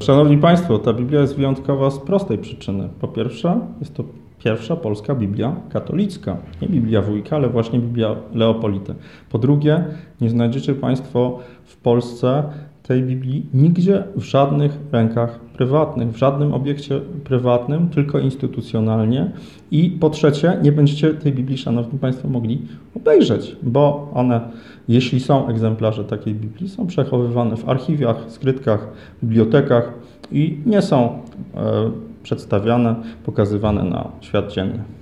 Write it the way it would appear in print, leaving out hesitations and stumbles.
Szanowni Państwo, ta Biblia jest wyjątkowa z prostej przyczyny. Po pierwsze, jest to pierwsza polska Biblia katolicka. Nie Biblia Wójka, ale właśnie Biblia Leopolity. Po drugie, nie znajdziecie Państwo w Polsce tej Biblii nigdzie w żadnych rękach prywatnych, w żadnym obiekcie prywatnym, tylko instytucjonalnie. I po trzecie, nie będziecie tej Biblii, Szanowni Państwo, mogli obejrzeć, bo one, jeśli są egzemplarze takiej Biblii, są przechowywane w archiwach, skrytkach, bibliotekach i nie są przedstawiane, pokazywane na świat dzienny.